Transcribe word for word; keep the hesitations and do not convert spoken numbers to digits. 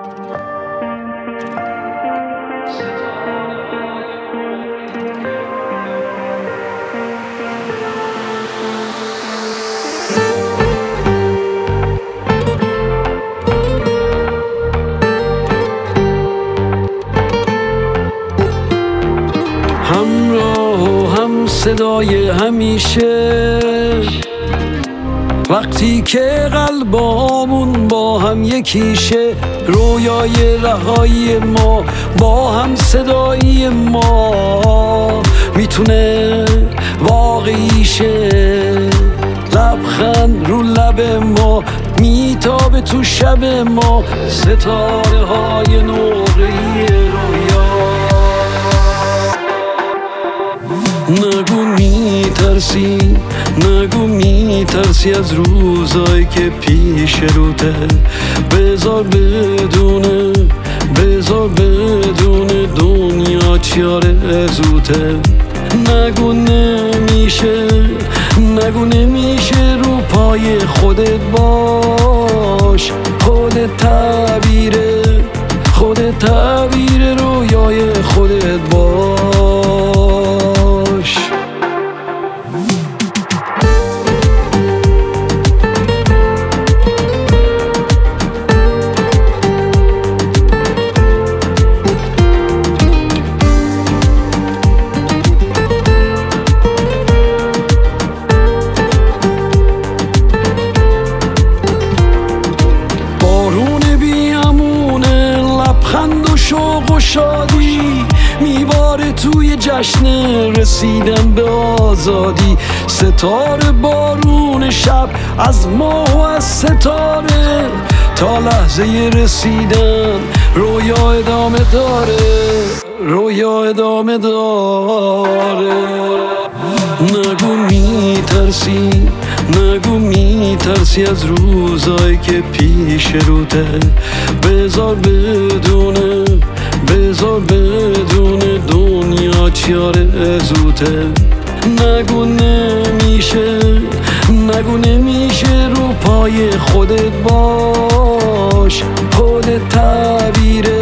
همراه و هم صدای همیشه، وقتی که قلبامون با هم یکیشه، رویای رهایی ما با هم صدایی ما میتونه واقعی شه. لبخند رو لب ما میتابه تو شب ما، ستاره های نقره‌ای رویا. نگو میترسی، نگو میترسی از روزایی که پیش روته، بذار بدونه، بذار بدونه دنیا چیاره زوته. نگو نمیشه، نگو نمیشه، رو پای خودت باش، خودت تعبیره، خودت تعبیر رویای خودت باش. شوق و شادی میباره توی جشن رسیدن به آزادی. ستاره بارون شب از ماه و از ستاره، تا لحظه رسیدن رویا ادامه داره، رویا ادامه داره. نگو میترسی، نگو میترسی از روزایی که پیش روته، بذار بدونه، بذار بدونه دنیا چیاره زوته. نگو نمیشه، نگو نمیشه، رو پای خودت باش، خودت تعبیر،